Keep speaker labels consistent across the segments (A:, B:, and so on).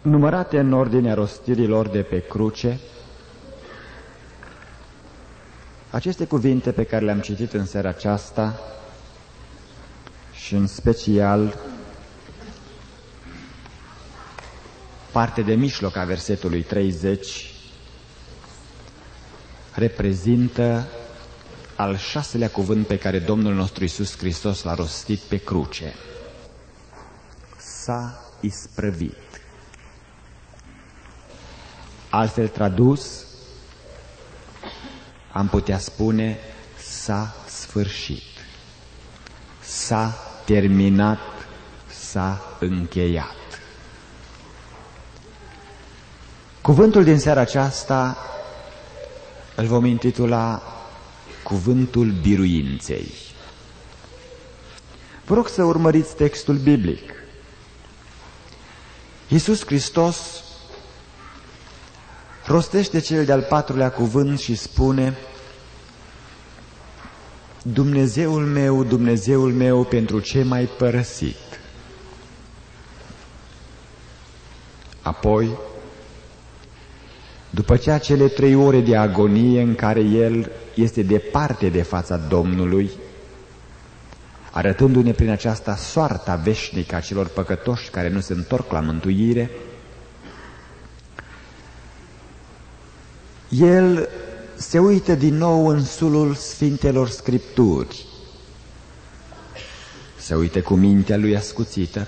A: numărate în ordinea rostirilor de pe cruce, aceste cuvinte pe care le-am citit în seara aceasta și în special parte de mijloc a versetului 30 reprezintă al 6-lea cuvânt pe care Domnul nostru Iisus Hristos l-a rostit pe cruce. S-a isprăvit. Altfel tradus, am putea spune, s-a sfârșit, s-a terminat, s-a încheiat. Cuvântul din seara aceasta îl vom intitula Cuvântul biruinței. Vă rog să urmăriți textul biblic. Iisus Hristos rostește cel de-al 4-lea cuvânt și spune: Dumnezeul meu, pentru ce m-ai părăsit? Apoi, după ce acele 3 ore de agonie în care El este departe de fața Domnului, arătându-ne prin aceasta soarta veșnică a celor păcătoși care nu se întorc la mântuire, El se uită din nou în sulul Sfintelor Scripturi, se uită cu mintea lui ascuțită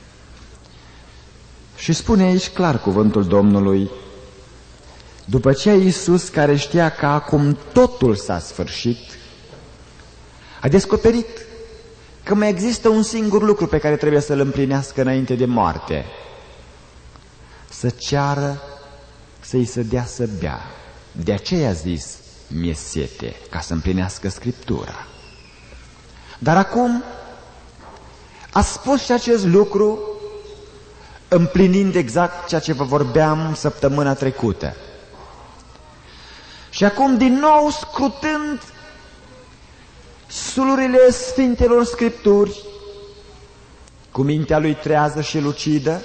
A: și spune aici clar cuvântul Domnului: după ce Iisus, care știa că acum totul s-a sfârșit, a descoperit că mai există un singur lucru pe care trebuie să-l împlinească înainte de moarte: să ceară să-i se dea să bea. De aceea a zis: mi-e sete, ca să împlinească Scriptura. Dar acum a spus și acest lucru împlinind exact ceea ce vă vorbeam săptămâna trecută. Și acum, din nou, scrutând sulurile Sfintelor Scripturi, cu mintea lui trează și lucidă,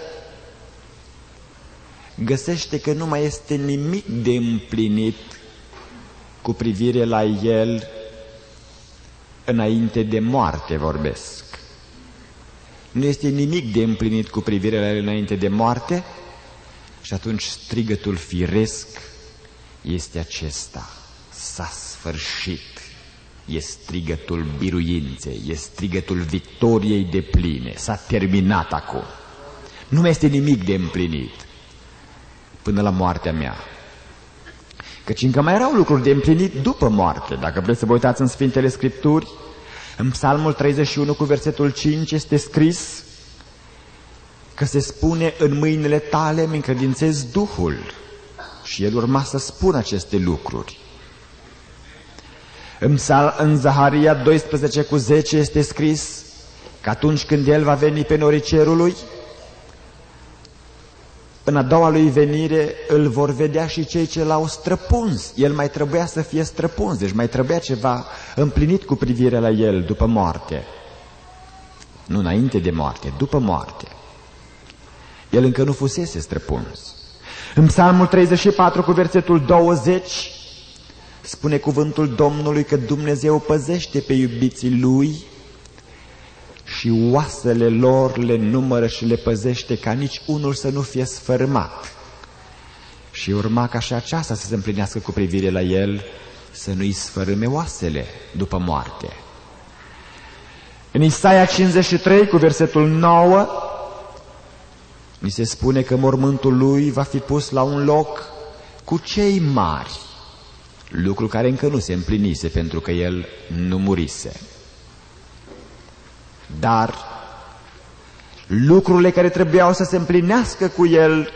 A: găsește că nu mai este nimic de împlinit cu privire la El înainte de moarte, vorbesc. Nu este nimic de împlinit cu privire la El înainte de moarte, și atunci strigătul firesc este acesta: s-a sfârșit. E strigătul biruinței, e strigătul victoriei depline. S-a terminat acum. Nu mai este nimic de împlinit până la moartea mea. Căci încă mai erau lucruri de împlinit după moarte. Dacă vreți să vă uitați în Sfintele Scripturi, în Psalmul 31 cu versetul 5 este scris că se spune: în mâinile tale îmi încredințez Duhul. Și el urma să spună aceste lucruri. În Zaharia 12 cu 10 este scris că atunci când El va veni pe norii cerului, în a doua lui venire îl vor vedea și cei ce l-au străpuns. El mai trebuia să fie străpuns, deci mai trebuia ceva împlinit cu privire la El după moarte. Nu înainte de moarte, după moarte. El încă nu fusese străpuns. În Psalmul 34 cu versetul 20 spune cuvântul Domnului că Dumnezeu păzește pe iubiții Lui și oasele lor le numără și le păzește, ca nici unul să nu fie sfărâmat. Și urma ca și aceasta să se împlinească cu privire la El, să nu-i sfărâme oasele după moarte. În Isaia 53 cu versetul 9 ni se spune că mormântul lui va fi pus la un loc cu cei mari, lucru care încă nu se împlinise pentru că El nu murise. Dar lucrurile care trebuiau să se împlinească cu El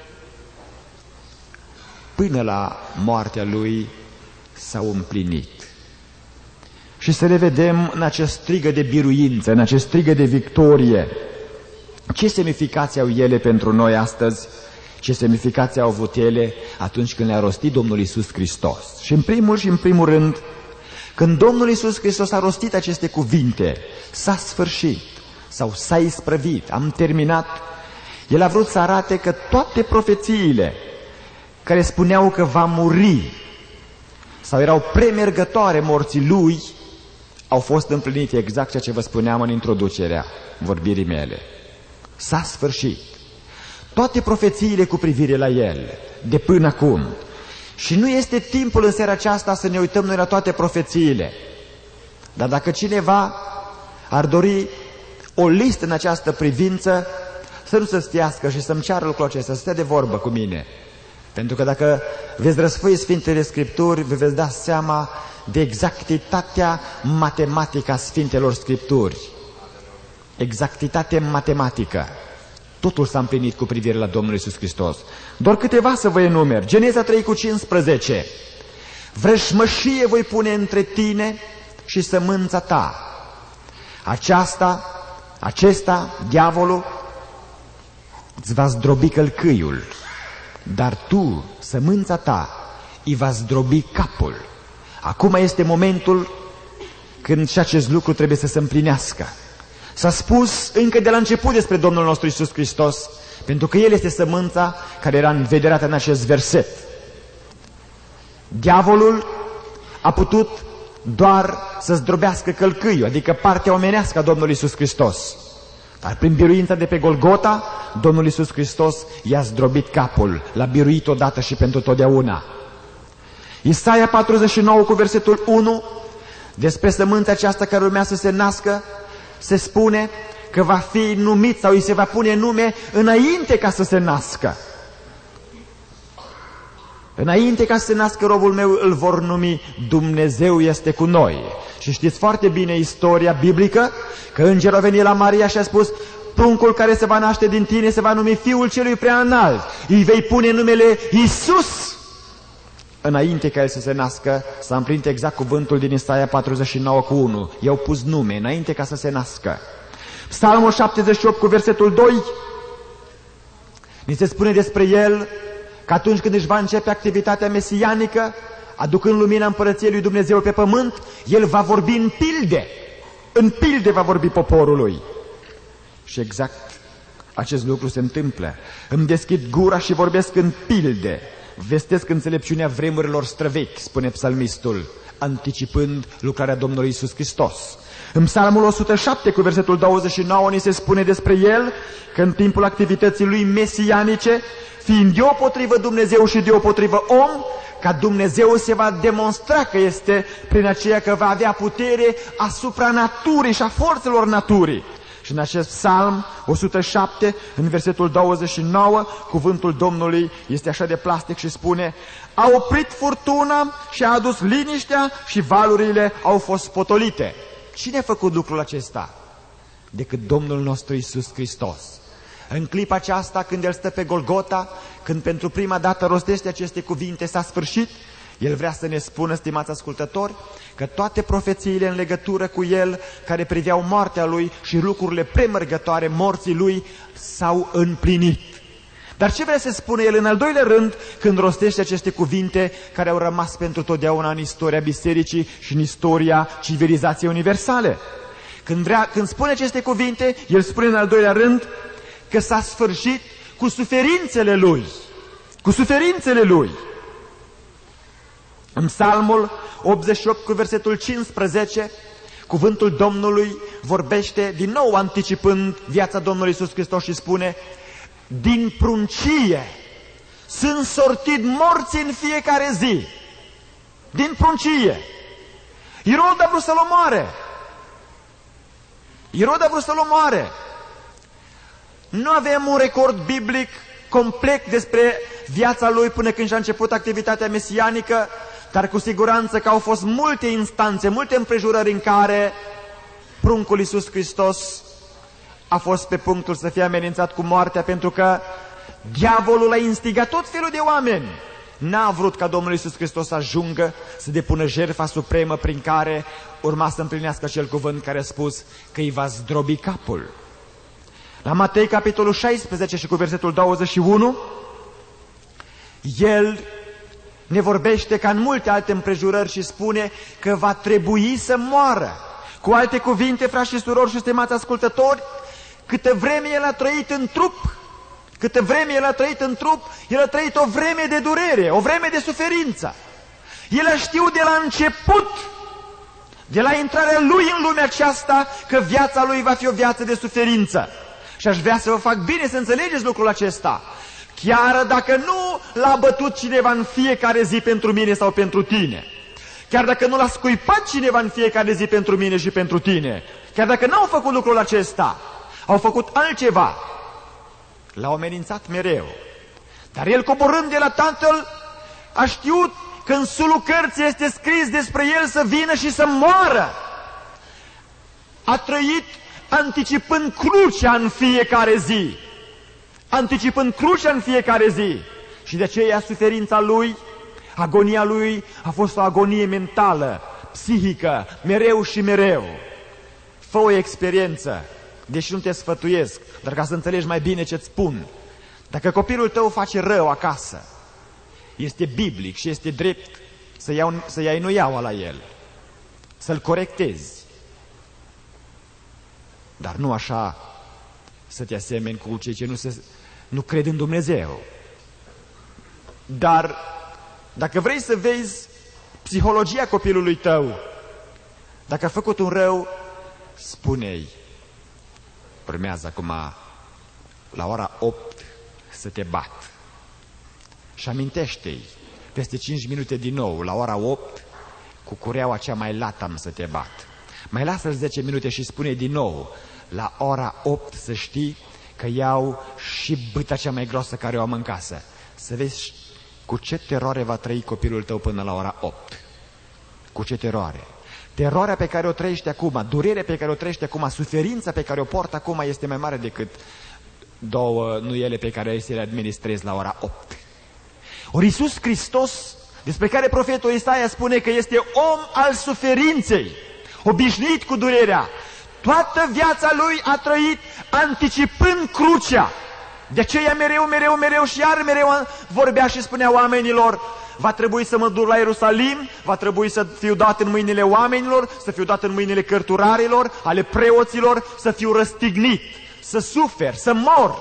A: până la moartea Lui s-au împlinit. Și să le vedem în acest strigă de biruință, în acest strigă de victorie. Ce semnificație au ele pentru noi astăzi? Ce semnificație au avut ele atunci când le-a rostit Domnul Iisus Hristos? Și în primul rând, când Domnul Iisus Hristos a rostit aceste cuvinte: s-a sfârșit sau s-a isprăvit, am terminat, El a vrut să arate că toate profețiile care spuneau că va muri sau erau premergătoare morții lui, au fost împlinite, exact ceea ce vă spuneam în introducerea vorbirii mele. S-a sfârșit. Toate profețiile cu privire la el, de până acum. Și nu este timpul în seara aceasta să ne uităm noi la toate profețiile. Dar dacă cineva ar dori o listă în această privință, să nu se stiască și să-mi ceară lucrul acesta, să stea de vorbă cu mine. Pentru că dacă veți răsfoi Sfintele Scripturi, vă veți da seama de exactitatea matematică a Sfintelor Scripturi. Exactitate matematică. Totul s-a împlinit cu privire la Domnul Iisus Hristos. Doar câteva să vă enumer. Geneza 3:15. Vrăjmășie voi pune între tine și sămânța ta. Acesta, diavolul, îți va zdrobi călcâiul, dar tu, sămânța ta, îi va zdrobi capul. Acum este momentul când și acest lucru trebuie să se împlinească. S-a spus încă de la început despre Domnul nostru Iisus Hristos, pentru că El este sămânța care era învederată în acest verset. Diavolul a putut doar să zdrobească călcâiul, adică partea omenească a Domnului Iisus Hristos. Dar prin biruința de pe Golgota, Domnul Iisus Hristos i-a zdrobit capul, l-a biruit odată și pentru totdeauna. Isaia 49 cu versetul 1, despre sămânța aceasta care urmează să se nască, se spune că va fi numit sau îi se va pune nume înainte ca să se nască. Înainte ca să se nască robul meu îl vor numi Dumnezeu este cu noi. Și știți foarte bine istoria biblică că îngerul a venit la Maria și a spus: pruncul care se va naște din tine se va numi Fiul celui prea înalt. Îi vei pune numele Iisus. Înainte ca el să se nască, s-a împlinit exact cuvântul din Isaia 49:1. I-au pus nume înainte ca să se nască. Psalmul 78 cu versetul 2, ni se spune despre el că atunci când își va începe activitatea mesianică, aducând lumina împărăției lui Dumnezeu pe pământ, el va vorbi în pilde. În pilde va vorbi poporului. Și exact acest lucru se întâmplă. Îmi deschid gura și vorbesc în pilde. Vestesc înțelepciunea vremurilor străvechi, spune psalmistul, anticipând lucrarea Domnului Iisus Hristos. În Psalmul 107 cu versetul 29 ni se spune despre el că în timpul activității lui mesianice, fiind deopotrivă Dumnezeu și deopotrivă om, ca Dumnezeu se va demonstra că este prin aceea că va avea putere asupra naturii și a forțelor naturii. Și în acest psalm 107, în versetul 29, cuvântul Domnului este așa de plastic și spune: a oprit furtuna și a adus liniștea și valurile au fost potolite. Cine a făcut lucrul acesta? Decât Domnul nostru Iisus Hristos. În clipa aceasta, când El stă pe Golgota, când pentru prima dată rostește aceste cuvinte, s-a sfârșit, El vrea să ne spună, stimați ascultători, că toate profețiile în legătură cu El, care priveau moartea Lui și lucrurile premergătoare morții Lui, s-au împlinit. Dar ce vrea să spună El în al doilea rând, când rostește aceste cuvinte care au rămas pentru totdeauna în istoria bisericii și în istoria civilizației universale? Când spune aceste cuvinte, El spune în al doilea rând că s-a sfârșit cu suferințele Lui. Cu suferințele Lui. În Psalmul 88 cu versetul 15, cuvântul Domnului vorbește din nou anticipând viața Domnului Iisus Hristos și spune: din pruncie sunt sortit morți în fiecare zi. Din pruncie. Irod a vrut să-l omoare. Irod a vrut să-l omoare. Nu avem un record biblic complet despre viața lui până când și-a început activitatea mesianică, dar cu siguranță că au fost multe instanțe, multe împrejurări în care pruncul Iisus Hristos a fost pe punctul să fie amenințat cu moartea, pentru că diavolul a instigat tot felul de oameni. N-a vrut ca Domnul Iisus Hristos să ajungă să depună jertfa supremă prin care urma să împlinească acel cuvânt care a spus că îi va zdrobi capul. La Matei, capitolul 16 și cu versetul 21, El ne vorbește ca în multe alte împrejurări și spune că va trebui să moară. Cu alte cuvinte, frați și surori și stimați ascultători, câtă vreme El a trăit în trup, Câtă vreme El a trăit în trup, El a trăit o vreme de durere, o vreme de suferință. El a știut de la început, de la intrarea Lui în lumea aceasta, că viața Lui va fi o viață de suferință. Și aș vrea să vă fac bine să înțelegeți lucrul acesta. Chiar dacă nu l-a bătut cineva în fiecare zi pentru mine sau pentru tine, chiar dacă nu l-a scuipat cineva în fiecare zi pentru mine și pentru tine, chiar dacă n-au făcut lucrul acesta, au făcut altceva, l-au amenințat mereu. Dar El, coborând de la Tatăl, a știut că în sulul cărții este scris despre El să vină și să moară. A trăit anticipând crucea în fiecare zi. Anticipând crucea în fiecare zi. Și de aceea suferința Lui, agonia Lui a fost o agonie mentală, psihică, mereu și mereu. Fă o experiență, deși nu te sfătuiesc, dar ca să înțelegi mai bine ce-ți spun. Dacă copilul tău face rău acasă, este biblic și este drept să iei nuiaua la el, să-l corectezi. Dar nu așa să te asemeni cu cei ce nu cred în Dumnezeu. Dar dacă vrei să vezi psihologia copilului tău, dacă a făcut un rău, spune-i: urmează acum la ora 8 să te bat. Și amintește-i, peste 5 minute din nou, la ora 8, cu cureaua cea mai lată am să te bat. Mai lasă-l 10 minute și spune din nou: la ora 8 să știi că iau și bâta cea mai groasă care o am în casă. Să vezi cu ce teroare va trăi copilul tău până la ora 8. Cu ce teroare. Teroarea pe care o trăiești acum, durerea pe care o trăiești acum, suferința pe care o portă acum este mai mare decât 2 nuiele pe care să le administrezi la ora 8. Ori Iisus Hristos, despre care profetul Isaia spune că este om al suferinței, obișnuit cu durerea, toată viața Lui a trăit anticipând crucea. De aceea mereu și iar mereu vorbea și spunea oamenilor: va trebui să mă duc la Ierusalim, va trebui să fiu dat în mâinile oamenilor, să fiu dat în mâinile cărturarilor, ale preoților, să fiu răstignit, să sufer, să mor.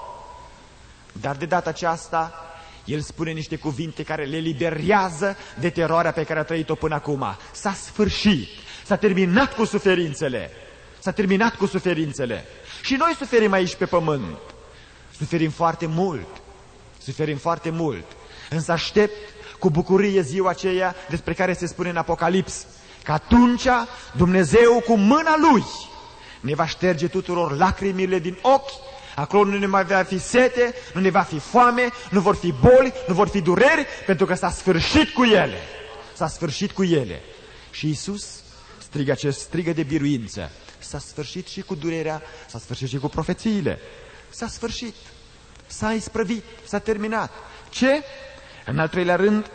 A: Dar de data aceasta El spune niște cuvinte care le eliberează de teroarea pe care a trăit-o până acum. S-a sfârșit, s-a terminat cu suferințele. S-a terminat cu suferințele. Și noi suferim aici pe pământ. Suferim foarte mult. Suferim foarte mult. Însă aștept cu bucurie ziua aceea despre care se spune în Apocalips, că atunci Dumnezeu cu mâna Lui ne va șterge tuturor lacrimile din ochi. Acolo nu ne mai va fi sete, nu ne va fi foame, nu vor fi boli, nu vor fi dureri, pentru că s-a sfârșit cu ele. S-a sfârșit cu ele. Și Iisus strigă acest strigă de biruință. S-a sfârșit și cu durerea, s-a sfârșit și cu profețiile. S-a sfârșit, s-a isprăvit, s-a terminat. Ce? În al treilea rând,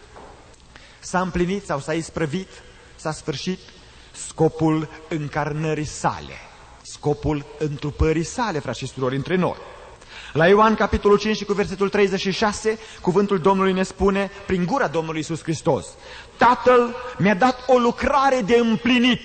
A: s-a împlinit sau s-a isprăvit, s-a sfârșit scopul încarnării sale, scopul întrupării sale, frați și surori, între noi. La Ioan, capitolul 5 și cu versetul 36, cuvântul Domnului ne spune, prin gura Domnului Iisus Hristos: Tatăl mi-a dat o lucrare de împlinit.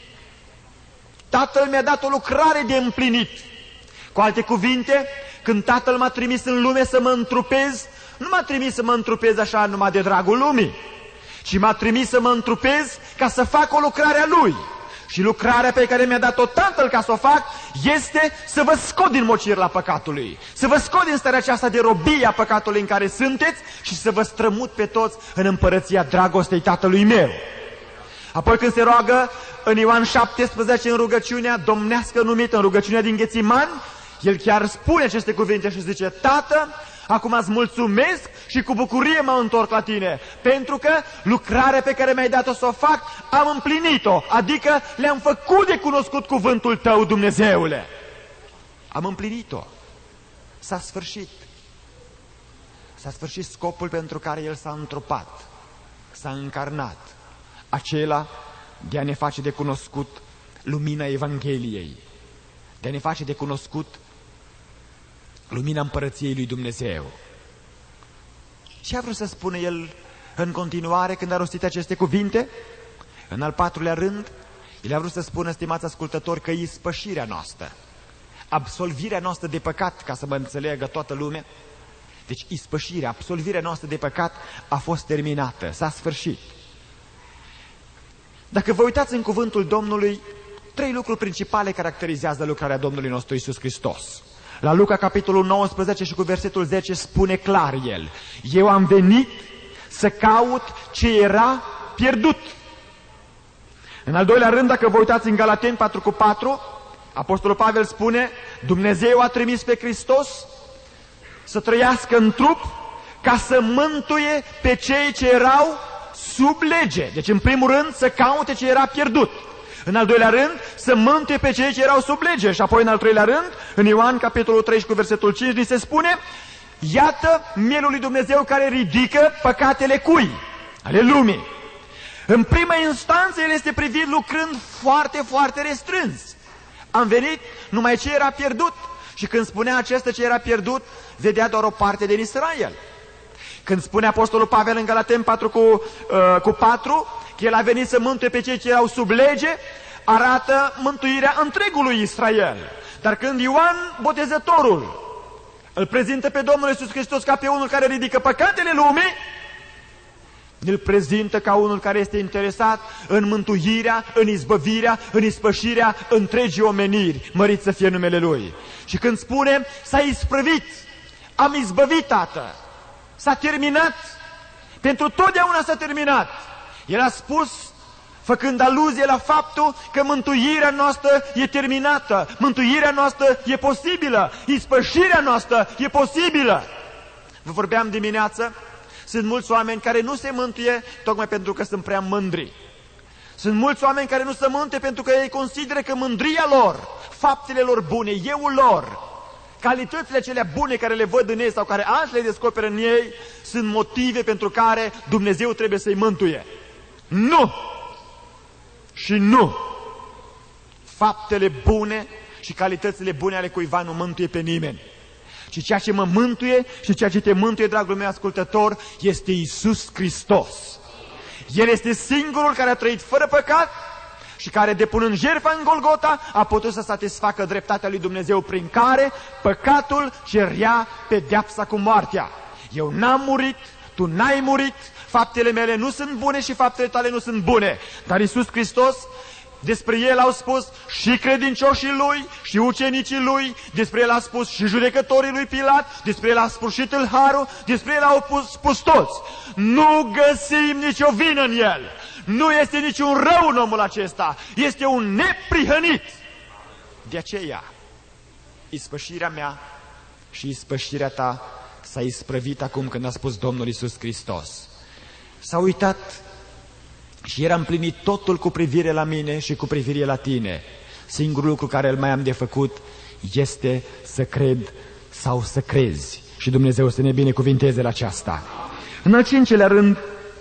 A: Tatăl mi-a dat o lucrare de împlinit. Cu alte cuvinte, când Tatăl m-a trimis în lume să mă întrupez, nu m-a trimis să mă întrupez așa numai de dragul lumii, ci m-a trimis să mă întrupez ca să fac o lucrare a Lui. Și lucrarea pe care mi-a dat-o Tatăl ca să o fac este să vă scot din mocirla păcatului, să vă scot din starea aceasta de robie a păcatului în care sunteți și să vă strămut pe toți în împărăția dragostei Tatălui meu. Apoi când se roagă în Ioan 17, în rugăciunea domnească numită, în rugăciunea din Ghețimani, el chiar spune aceste cuvinte și zice: Tată, acum îți mulțumesc și cu bucurie mă întorc la tine, pentru că lucrarea pe care mi-ai dat-o să o fac, am împlinit-o, adică le-am făcut de cunoscut cuvântul tău, Dumnezeule. Am împlinit-o. S-a sfârșit. S-a sfârșit scopul pentru care El s-a întrupat, s-a încarnat, acela de a ne face de cunoscut lumina Evangheliei, de a ne face de cunoscut lumina împărăției lui Dumnezeu. Ce a vrut să spună El în continuare când a rostit aceste cuvinte? În al 4-lea rând, El a vrut să spună, stimați ascultători, că ispășirea noastră, absolvirea noastră de păcat, ca să mă înțeleagă toată lumea. Deci ispășirea, absolvirea noastră de păcat a fost terminată, s-a sfârșit. Dacă vă uitați în cuvântul Domnului, 3 lucruri principale caracterizează lucrarea Domnului nostru Iisus Hristos. La Luca, capitolul 19 și cu versetul 10 spune clar el: eu am venit să caut ce era pierdut. În al doilea rând, dacă vă uitați în Galateni 4:4, Apostolul Pavel spune: Dumnezeu a trimis pe Hristos să trăiască în trup ca să mântuie pe cei ce erau sub lege. Deci în primul rând să caute ce era pierdut. În al doilea rând să mântuie pe cei ce erau sub lege. Și apoi în al treilea rând, în Ioan capitolul 3 cu versetul 5 ni se spune: iată mielul lui Dumnezeu care ridică păcatele cui? Ale lumii. În prima instanță el este privit lucrând foarte, foarte restrâns. Am venit numai ce era pierdut. Și când spunea acesta ce era pierdut, vedea doar o parte din Israel. Când spune Apostolul Pavel în Galateni 4:4 că el a venit să mântuie pe cei ce erau sub lege, arată mântuirea întregului Israel. Dar când Ioan Botezătorul îl prezintă pe Domnul Iisus Hristos ca pe unul care ridică păcatele lumii, îl prezintă ca unul care este interesat în mântuirea, în izbăvirea, în ispășirea întregii omeniri, mărit să fie numele Lui. Și când spune s-a isprăvit, am izbăvit, Tată, s-a terminat, pentru totdeauna s-a terminat. El a spus, făcând aluzie la faptul că mântuirea noastră e terminată, mântuirea noastră e posibilă, ispășirea noastră e posibilă. Vă vorbeam dimineață, sunt mulți oameni care nu se mântuie tocmai pentru că sunt prea mândri. Sunt mulți oameni care nu se mântuie pentru că ei consideră că mândria lor, faptele lor bune, euul lor, calitățile acelea bune care le văd în ei sau care alții le descoperă în ei, sunt motive pentru care Dumnezeu trebuie să-i mântuie. Nu! Și nu! Faptele bune și calitățile bune ale cuiva nu mântuie pe nimeni. Și ceea ce mă mântuie și ceea ce te mântuie, dragul meu ascultător, este Iisus Hristos. El este singurul care a trăit fără păcat și care, depunând jertfa în Golgota, a putut să satisfacă dreptatea lui Dumnezeu, prin care păcatul cerea pedeapsa cu moartea. Eu n-am murit, tu n-ai murit, faptele mele nu sunt bune și faptele tale nu sunt bune. Dar Iisus Hristos, despre el au spus și credincioșii lui și ucenicii lui, despre el a spus și judecătorii lui Pilat, despre el a spus și tâlharul, despre el au spus toți. Nu găsim nicio vină în el. Nu este niciun rău în omul acesta. Este un neprihănit. De aceea, ispășirea mea și ispășirea ta s-a isprăvit acum când a spus Domnul Iisus Hristos. S-a uitat și era împlinit totul cu privire la mine și cu privire la tine. Singurul lucru care îl mai am de făcut este să cred sau să crezi. Și Dumnezeu să ne binecuvinteze la aceasta. În al 5-lea rând,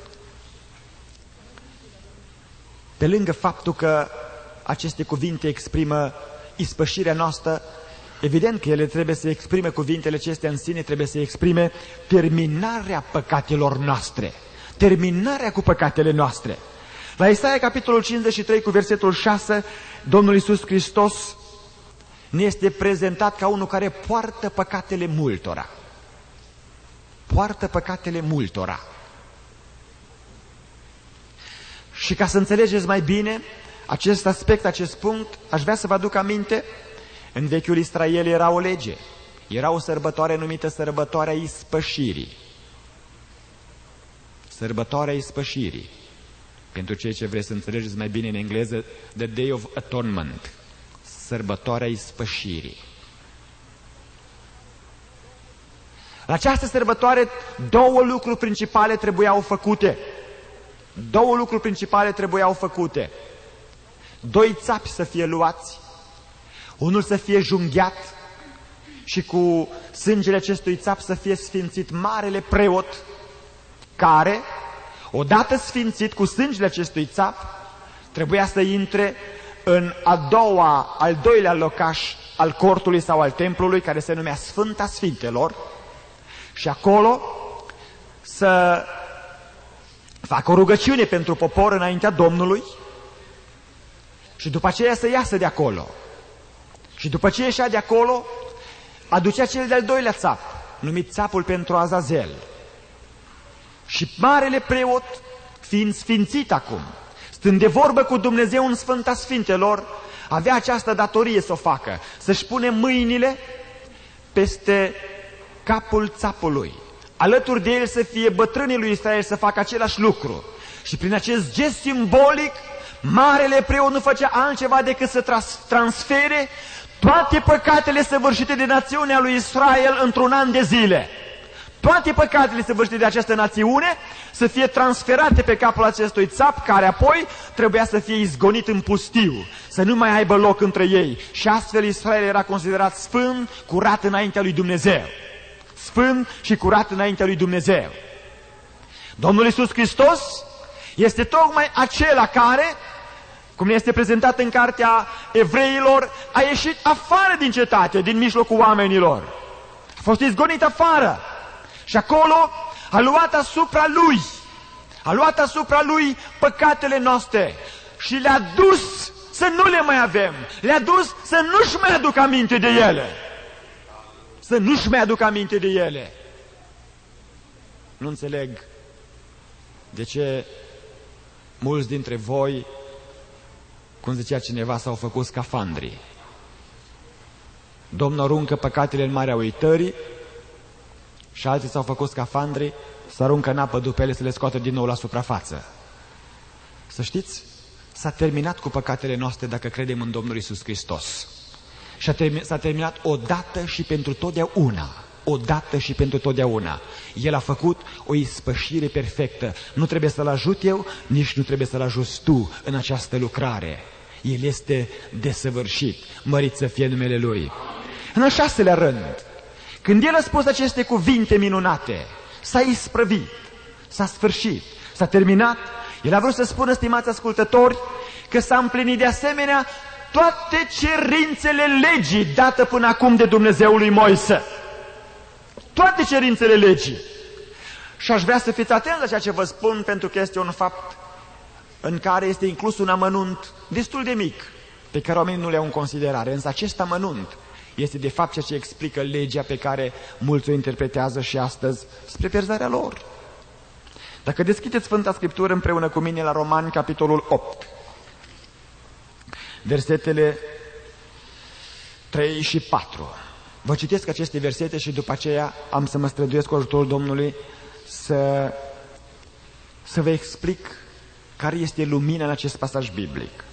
A: pe lângă faptul că aceste cuvinte exprimă ispășirea noastră, evident că ele trebuie să exprime, cuvintele acestea în sine trebuie să exprime terminarea păcatelor noastre. Terminarea cu păcatele noastre. La Isaia, capitolul 53, cu versetul 6, Domnul Iisus Hristos ne este prezentat ca unul care poartă păcatele multora. Poartă păcatele multora. Și ca să înțelegeți mai bine acest aspect, acest punct, aș vrea să vă aduc aminte, în vechiul Israel era o lege. Era o sărbătoare numită sărbătoarea ispășirii. Sărbătoarea ispășirii. Pentru cei ce vreți să înțelegeți mai bine în engleză, The Day of Atonement. Sărbătoarea ispășirii. La această sărbătoare, două lucruri principale trebuiau făcute. Două lucruri principale trebuiau făcute. 2 țapi să fie luați, unul să fie junghiat și cu sângele acestui țap să fie sfințit marele preot, care, odată sfințit cu sângele acestui țap, trebuia să intre în al doilea locaș al cortului sau al templului, care se numea Sfânta Sfintelor, și acolo să facă o rugăciune pentru popor înaintea Domnului și după aceea să iasă de acolo. Și după ce ieșea de acolo, aducea cel de-al doilea țap, numit țapul pentru Azazel. Și marele preot, fiind sfințit acum, stând de vorbă cu Dumnezeu în Sfânta Sfintelor, avea această datorie să o facă, să-și pune mâinile peste capul țapului. Alături de el să fie bătrânii lui Israel să facă același lucru. Și prin acest gest simbolic, marele preot nu făcea altceva decât să transfere toate păcatele săvârșite de națiunea lui Israel într-un an de zile. Toate păcatele săvârșite de această națiune să fie transferate pe capul acestui țap, care apoi trebuia să fie izgonit în pustiu, să nu mai aibă loc între ei. Și astfel Israel era considerat sfânt, curat înaintea lui Dumnezeu. Sfânt și curat înaintea lui Dumnezeu. Domnul Iisus Hristos este tocmai acela care, cum ne este prezentat în cartea Evreilor, a ieșit afară din cetate, din mijlocul oamenilor. A fost izgonit afară. Și acolo a luat asupra lui păcatele noastre și le-a dus să nu le mai avem. Le-a dus să nu-și mai aducă aminte de ele. Să nu-și mai aducă aminte de ele. Nu înțeleg de ce mulți dintre voi, cum zicea cineva, s-au făcut scafandri. Domnul aruncă păcatele în marea uitării și alții s-au făcut scafandri, să aruncă în apă după ele, să le scoată din nou la suprafață. Să știți, s-a terminat cu păcatele noastre dacă credem în Domnul Iisus Hristos. Și s-a terminat odată și pentru totdeauna. Odată și pentru totdeauna. El a făcut o ispășire perfectă. Nu trebuie să-L ajut eu, nici nu trebuie să-L ajuți tu în această lucrare. El este desăvârșit. Mărit să fie numele Lui. În al șaselea rând, când El a spus aceste cuvinte minunate, s-a isprăvit, s-a sfârșit, s-a terminat. El a vrut să spună, stimați ascultători, că s-a împlinit de asemenea toate cerințele legii date până acum de Dumnezeul lui Moise. Toate cerințele legii. Și aș vrea să fiți atenți la ceea ce vă spun, pentru că este un fapt în care este inclus un amănunt destul de mic, pe care oamenii nu le au în considerare. Însă acest amănunt este de fapt ceea ce explică legea pe care mulți o interpretează și astăzi spre pierzarea lor. Dacă deschideți Sfânta Scriptură împreună cu mine la Romani, capitolul 8, versetele 3 și 4. Vă citesc aceste versete și după aceea am să mă străduiesc cu ajutorul Domnului să vă explic care este lumina în acest pasaj biblic.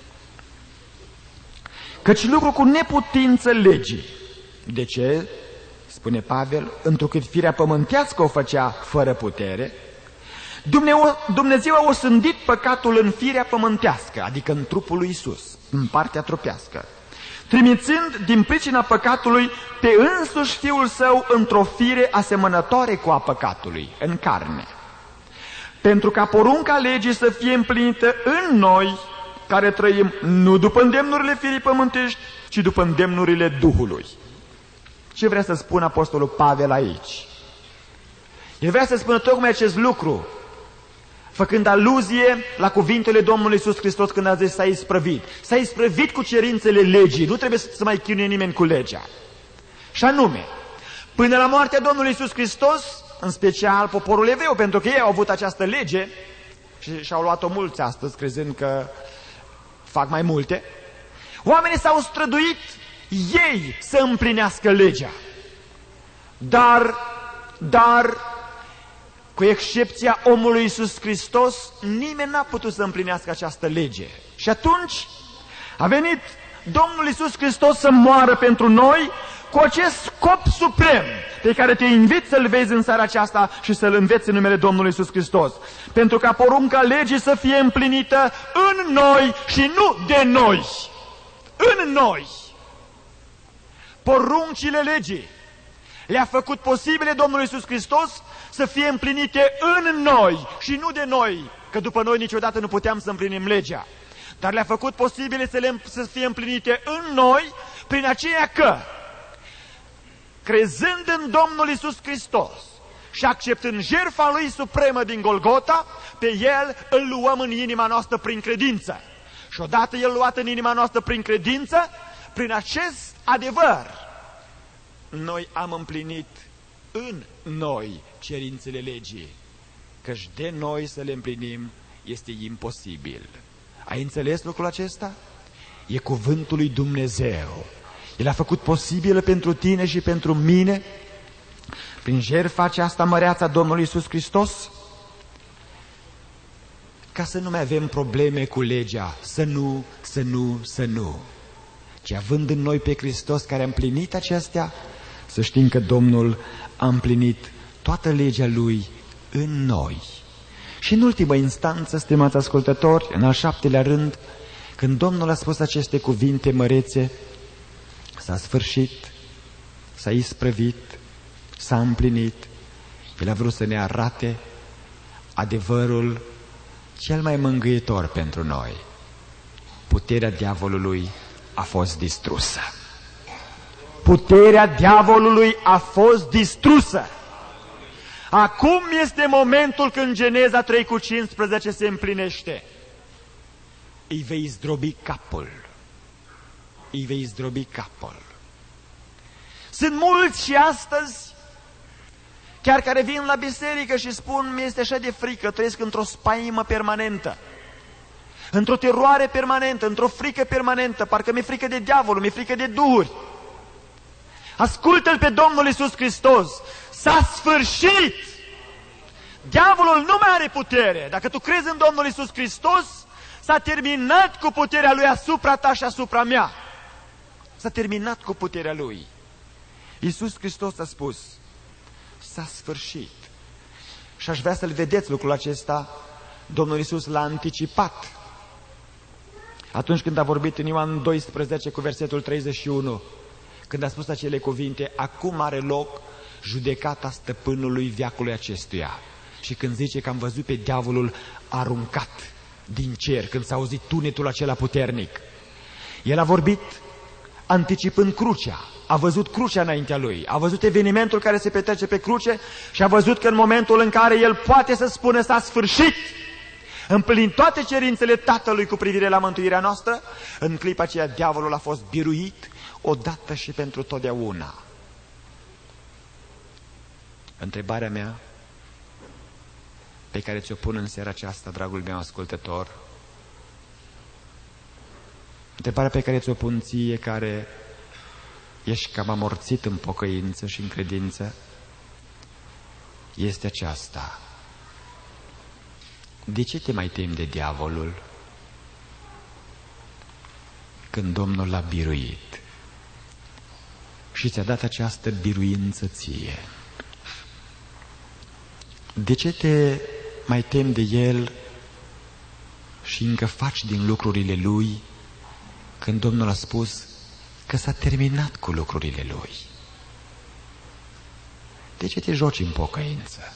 A: Căci lucru cu neputință legii. De ce? Spune Pavel, întrucât firea pământească o făcea fără putere, Dumnezeu a osândit păcatul în firea pământească, adică în trupul lui Iisus, în partea trupească, trimițând din pricina păcatului pe însuși Fiul Său într-o fire asemănătoare cu a păcatului, în carne, pentru ca porunca legii să fie împlinită în noi, care trăim nu după îndemnurile firii pământești, ci după îndemnurile Duhului. Ce vrea să spună Apostolul Pavel aici? El vrea să spună tocmai acest lucru, făcând aluzie la cuvintele Domnului Iisus Hristos când a zis s-a isprăvit. S-a isprăvit cu cerințele legii, nu trebuie să mai chinuie nimeni cu legea. Și anume, până la moartea Domnului Iisus Hristos, în special poporul evreu, pentru că ei au avut această lege și-au luat-o mulți astăzi, crezând că fac mai multe, oamenii s-au străduit ei să împlinească legea. Dar, cu excepția omului Iisus Hristos, nimeni n-a putut să împlinească această lege. Și atunci a venit Domnul Iisus Hristos să moară pentru noi cu acest scop suprem pe care te invit să-l vezi în seara aceasta și să-l înveți în numele Domnului Iisus Hristos. Pentru ca porunca legii să fie împlinită în noi și nu de noi. În noi. Poruncile legii le-a făcut posibile Domnul Iisus Hristos să fie împlinite în noi și nu de noi, că după noi niciodată nu puteam să împlinim legea. Dar le-a făcut posibile să fie împlinite în noi prin aceea că, crezând în Domnul Iisus Hristos și acceptând jertfa Lui supremă din Golgota, pe El îl luăm în inima noastră prin credință. Și odată El luat în inima noastră prin credință, prin acest adevăr, noi am împlinit în noi cerințele legii, căci de noi să le împlinim este imposibil. Ai înțeles lucrul acesta? E cuvântul lui Dumnezeu. El a făcut posibil pentru tine și pentru mine, prin jertfa aceasta măreață a Domnului Iisus Hristos, ca să nu mai avem probleme cu legea, să nu. Ci având în noi pe Hristos care a împlinit acestea, să știm că Domnul a împlinit toată legea Lui în noi. Și în ultimă instanță, stimați ascultători, în al 7-lea rând, când Domnul a spus aceste cuvinte mărețe, s-a sfârșit, s-a isprăvit, s-a împlinit. El a vrut să ne arate adevărul cel mai mângâietor pentru noi. Puterea diavolului a fost distrusă. Puterea diavolului a fost distrusă. Acum este momentul când Geneza 3:15 se împlinește. Îi vei zdrobi capul. Îi vei zdrobi capul. Sunt mulți și astăzi, chiar care vin la biserică și spun, mi-este așa de frică, trăiesc într-o spaimă permanentă, într-o teroare permanentă, într-o frică permanentă, parcă mi-e frică de diavolul, mi-e frică de duhuri. Ascultă-L pe Domnul Iisus Hristos. S-a sfârșit! Diavolul nu mai are putere. Dacă tu crezi în Domnul Iisus Hristos, s-a terminat cu puterea Lui asupra ta și asupra mea. S-a terminat cu puterea Lui. Iisus Hristos a spus, s-a sfârșit. Și aș vrea să-l vedeți lucrul acesta. Domnul Iisus l-a anticipat. Atunci când a vorbit în Ioan 12 cu versetul 31, când a spus acele cuvinte, acum are loc judecata stăpânului veacului acestuia. Și când zice că am văzut pe diavolul aruncat din cer, când s-a auzit tunetul acela puternic, el a vorbit anticipând crucea. A văzut crucea înaintea lui, a văzut evenimentul care se petrece pe cruce și a văzut că în momentul în care el poate să spună s-a sfârșit, împlinind toate cerințele Tatălui cu privire la mântuirea noastră, în clipa aceea diavolul a fost biruit odată și pentru totdeauna. Întrebarea mea pe care ți-o pun în seara aceasta, dragul meu ascultător, întrebarea pe care ți-o pun ție, care ești cam amorțit în pocăință și în credință, este aceasta. De ce te mai temi de diavolul când Domnul l-a biruit și ți-a dat această biruință ție? De ce te mai temi de el și încă faci din lucrurile lui când Domnul a spus că s-a terminat cu lucrurile lui? De ce te joci în pocăință?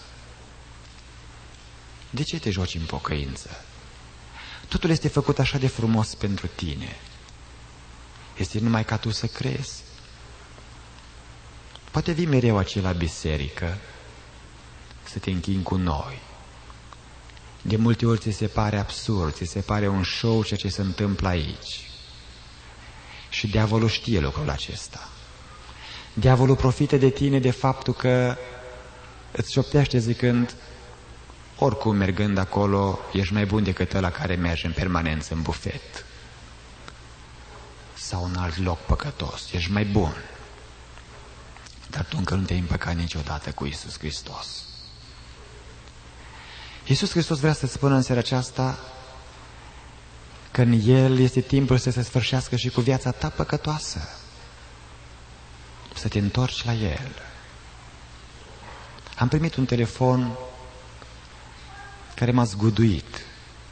A: De ce te joci în pocăință? Totul este făcut așa de frumos pentru tine. Este numai ca tu să crezi. Poate vii mereu aici la biserică să te închini cu noi. De multe ori ți se pare absurd, ți se pare un show ceea ce se întâmplă aici. Și diavolul știe lucrul acesta. Diavolul profită de tine de faptul că îți șoptește zicând, oricum mergând acolo ești mai bun decât ăla care merge în permanență în bufet sau în alt loc păcătos, ești mai bun. Dar tu încă nu te-ai împăcat niciodată cu Iisus Hristos. Iisus Hristos vrea să-ți spună în seara aceasta că în El este timpul să se sfârșească și cu viața ta păcătoasă. Să te întorci la El. Am primit un telefon care m-a zguduit.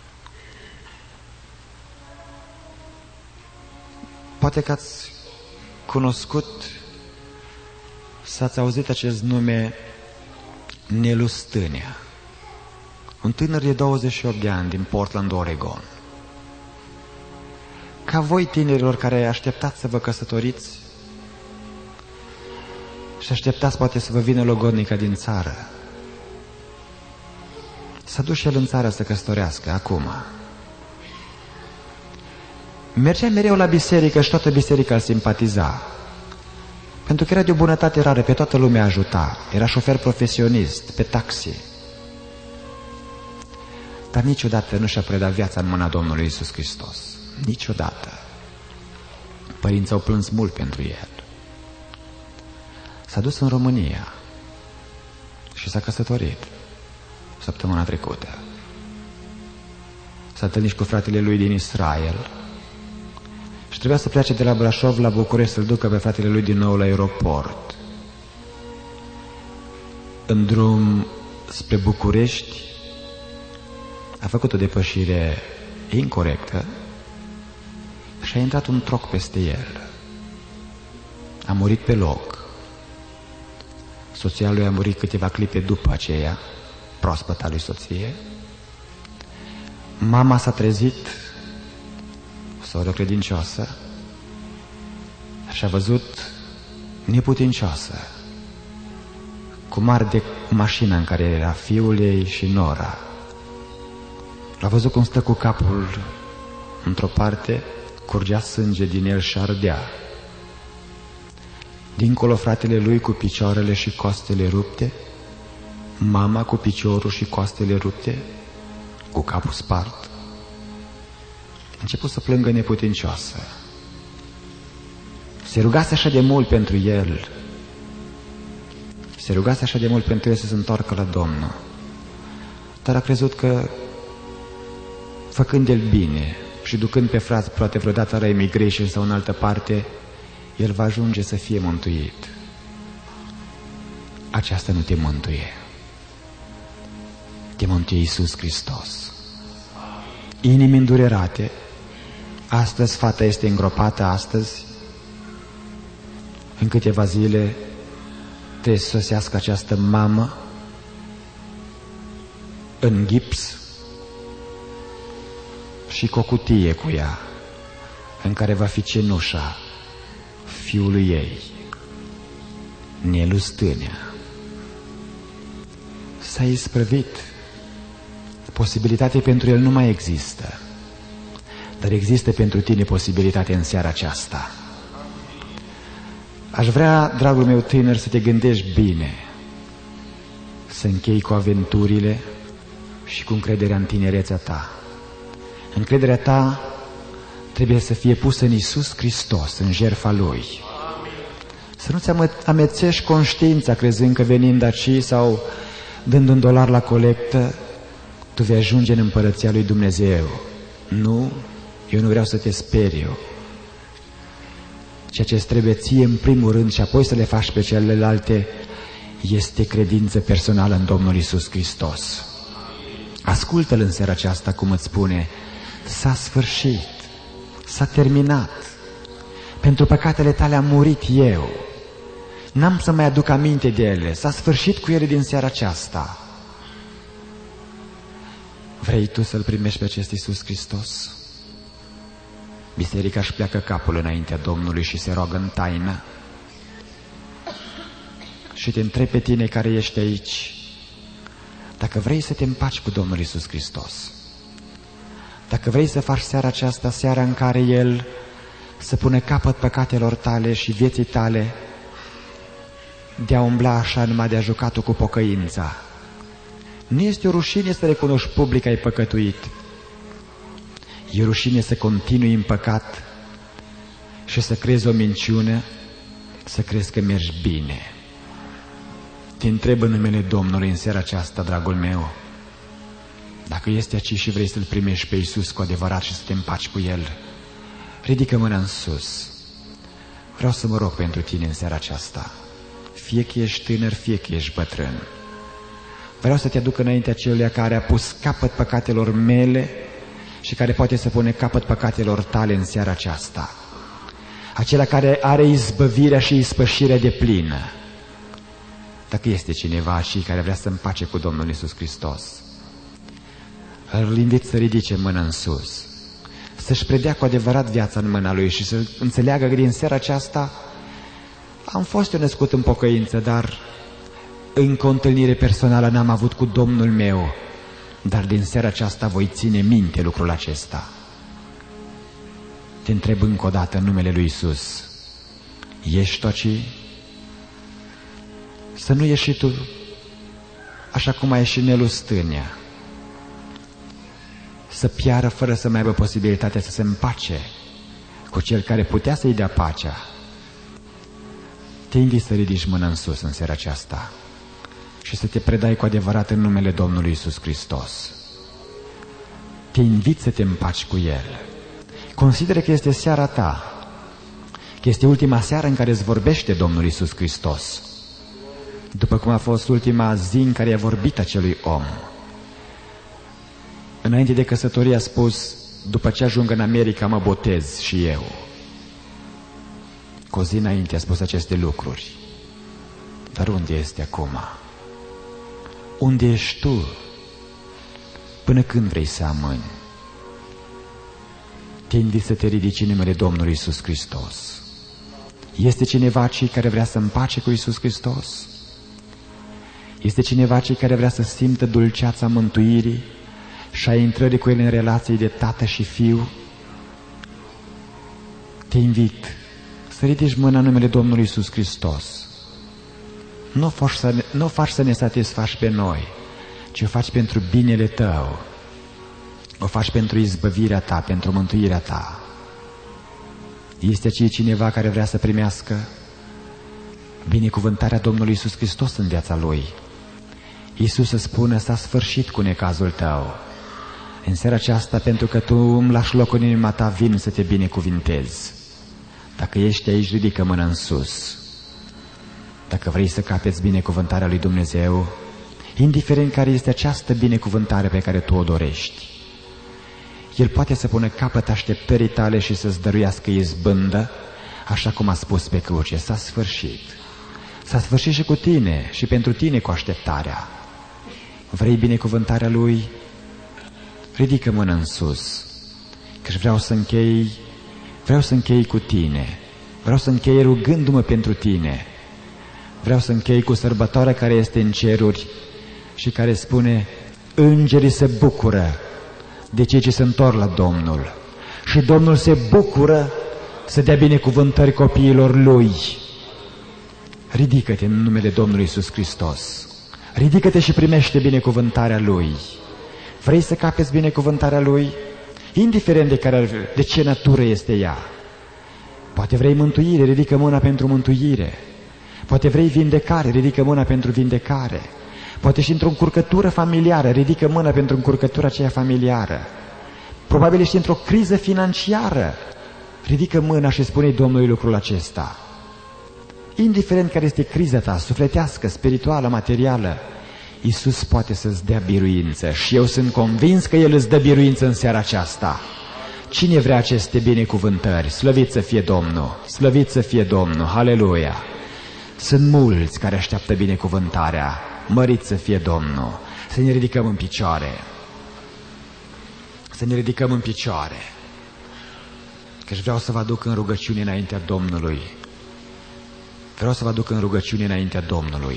A: Poate că ați cunoscut sau ați auzit acest nume, Nelu Stânea, un tânăr de 28 de ani din Portland, Oregon. Ca voi, tinerilor care așteptați să vă căsătoriți și așteptați poate să vă vină logodnica din țară, s-a dus și el în țară să căsătorească acum. Mergea mereu la biserică și toată biserica îl simpatiza. Pentru că era de o bunătate rară, pe toată lumea ajuta. Era șofer profesionist, pe taxi. Dar niciodată nu și-a predat viața în mâna Domnului Iisus Hristos. Niciodată. Părinții au plâns mult pentru el. S-a dus în România și s-a căsătorit săptămâna trecută. S-a întâlnit cu fratele lui din Israel și trebuia să plece de la Brașov la București să-l ducă pe fratele lui din nou la aeroport. În drum spre București a făcut o depășire incorectă și a intrat un troc peste el. A murit pe loc. Soția lui a murit câteva clipe după aceea, proaspăta lui soție. Mama s-a trezit, soră credincioasă, și a văzut neputincioasă cum arde mașina în care era fiul ei și nora. L-a văzut cum stă cu capul într-o parte, curgea sânge din el și ardea. Dincolo fratele lui cu picioarele și coastele rupte, mama cu piciorul și coastele rupte, cu capul spart. A început să plângă neputincioasă. Se rugase așa de mult pentru el. Se rugase așa de mult pentru el să se întoarcă la Domnul. Dar a crezut că, făcând el bine și ducând pe frați poate vreodată la emigration sau în altă parte, el va ajunge să fie mântuit. Aceasta nu te mântuie. Te mântuie Iisus Hristos. Inimi îndurerate. Astăzi fata este îngropată, astăzi, în câteva zile trebuie să sosească această mamă în gips și cu o cutie cu ea în care va fi cenușa fiului ei, Nelu Stânea. S-a isprăvit. Posibilitate pentru el nu mai există. Dar există pentru tine posibilitate în seara aceasta. Aș vrea, dragul meu tânăr, să te gândești bine, să închei cu aventurile și cu încrederea în tinerețea ta. Încrederea ta trebuie să fie pusă în Iisus Hristos, în jertfa Lui. Să nu-ți amețești conștiința crezând că venind aici sau dând $1 la colectă, tu vei ajunge în împărăția lui Dumnezeu. Nu, eu nu vreau să te speriu. Ceea ce îți trebuie ție în primul rând și apoi să le faci pe celelalte este credință personală în Domnul Iisus Hristos. Ascultă-L în seara aceasta cum îți spune: s-a sfârșit, s-a terminat. Pentru păcatele tale am murit eu. N-am să mai aduc aminte de ele. S-a sfârșit cu ele din seara aceasta. Vrei tu să-L primești pe acest Iisus Hristos? Biserica își pleacă capul înaintea Domnului și se roagă în taină. Și te întreb pe tine care ești aici, dacă vrei să te împaci cu Domnul Iisus Hristos, dacă vrei să faci seara aceasta seara în care El să pune capăt păcatelor tale și vieții tale, de a umbla așa numai de a jucat-o cu pocăința. Nu este o rușine să recunoști public că ai păcătuit. E rușine să continui în păcat și să crezi o minciună, să crezi că mergi bine. Te întreb în numele Domnului în seara aceasta, dragul meu, dacă este aici și vrei să-L primești pe Iisus cu adevărat și să te împaci cu El, ridică mâna în sus. Vreau să mă rog pentru tine în seara aceasta. Fie că ești tânăr, fie că ești bătrân. Vreau să te aduc înaintea celuia care a pus capăt păcatelor mele și care poate să pune capăt păcatelor tale în seara aceasta. Acela care are izbăvirea și ispășirea de plină. Dacă este cineva aici care vrea să împace cu Domnul Iisus Hristos, îl invit să ridice mâna în sus, să-și predea cu adevărat viața în mâna Lui și să înțeleagă că din seara aceasta am fost eu născut în pocăință, dar încă o întâlnire personală n-am avut cu Domnul meu, dar din seara aceasta voi ține minte lucrul acesta. te întreb încă o dată în numele lui Iisus, ești tu aici? Să nu ieși tu așa cum a ieșit Nelu Stânia, să piară fără să mai aibă posibilitatea să se împace cu cel care putea să-i dea pacea. Te invit să ridici mâna în sus în seara aceasta și să te predai cu adevărat în numele Domnului Iisus Hristos. Te invit să te împaci cu El. Consideră că este seara ta, că este ultima seară în care îți vorbește Domnul Iisus Hristos, după cum a fost ultima zi în care i-a vorbit acelui om. Înainte de căsătorie a spus, după ce ajung în America mă botez și eu. Cu o zi înainte a spus aceste lucruri. Dar unde este acum? Unde ești tu? Până când vrei să amâni? Te invit să te ridici în numele Domnului Iisus Hristos. Este cineva cei care vrea să împace cu Iisus Hristos? Este cineva cei care vrea să simtă dulceața mântuirii și a intrării cu El în relații de tată și fiu? Te invit să ridici mâna în numele Domnului Iisus Hristos. Nu faci să ne satisfaci pe noi, ci o faci pentru binele tău. O faci pentru izbăvirea ta, pentru mântuirea ta. Este aici cineva care vrea să primească binecuvântarea Domnului Iisus Hristos în viața lui. Iisus să spună, s-a sfârșit cu necazul tău. În seara aceasta, pentru că tu îmi lași loc în inima ta, vin să te binecuvintez. Dacă ești aici, ridică mâna în sus. Dacă vrei să capeți binecuvântarea lui Dumnezeu, indiferent care este această binecuvântare pe care tu o dorești, El poate să pună capăt așteptării tale și să-ți dăruiască izbândă, așa cum a spus pe cruce, s-a sfârșit. S-a sfârșit și cu tine și pentru tine cu așteptarea. Vrei binecuvântarea Lui? Ridică mâna în sus, căci vreau să închei cu tine. Vreau să închei rugându-mă pentru tine. Vreau să închei cu sărbătoarea care este în ceruri și care spune, îngerii se bucură de cei ce se întorc la Domnul și Domnul se bucură să dea binecuvântări copiilor Lui. Ridică-te în numele Domnului Iisus Hristos. Ridică-te și primește binecuvântarea Lui. Vrei să capeți binecuvântarea Lui? Indiferent de ce natură este ea. Poate vrei mântuire, ridică mâna pentru mântuire. Poate vrei vindecare, ridică mâna pentru vindecare. Poate și într-o încurcătură familiară, ridică mâna pentru încurcătura aceea familiară. Probabil ești într-o criză financiară, ridică mâna și spune Domnului lucrul acesta. Indiferent care este criza ta, sufletească, spirituală, materială, Iisus poate să-ți dea biruință și eu sunt convins că El îți dă biruință în seara aceasta. Cine vrea aceste binecuvântări? Slăvit să fie Domnul! Slăvit să fie Domnul! Haleluia! Sunt mulți care așteaptă binecuvântarea. Mărit să fie Domnul! Să ne ridicăm în picioare. Să ne ridicăm în picioare. Căci vreau să vă aduc în rugăciune înaintea Domnului. Vreau să vă aduc în rugăciune înaintea Domnului.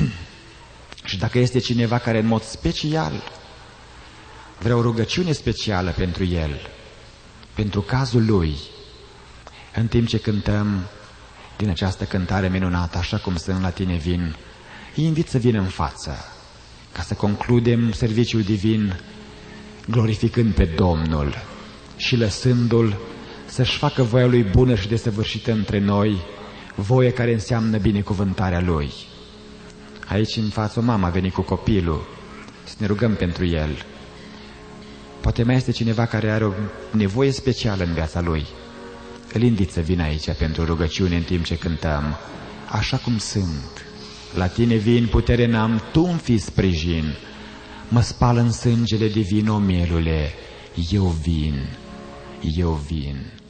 A: Și dacă este cineva care în mod special vrea o rugăciune specială pentru el, pentru cazul lui, în timp ce cântăm din această cântare minunată, așa cum sunt la tine vin, îi invit să vină în față, ca să concludem serviciul divin glorificând pe Domnul și lăsându-L să-și facă voia Lui bună și desăvârșită între noi, voie care înseamnă binecuvântarea Lui. Aici în față o mamă a venit cu copilul, să ne rugăm pentru el. Poate mai este cineva care are o nevoie specială în viața lui. Îl invit să vină aici pentru rugăciune în timp ce cântăm. Așa cum sunt, la tine vin, putere n-am, tu-mi fii sprijin. Mă spală în sângele divin, o mielule, eu vin.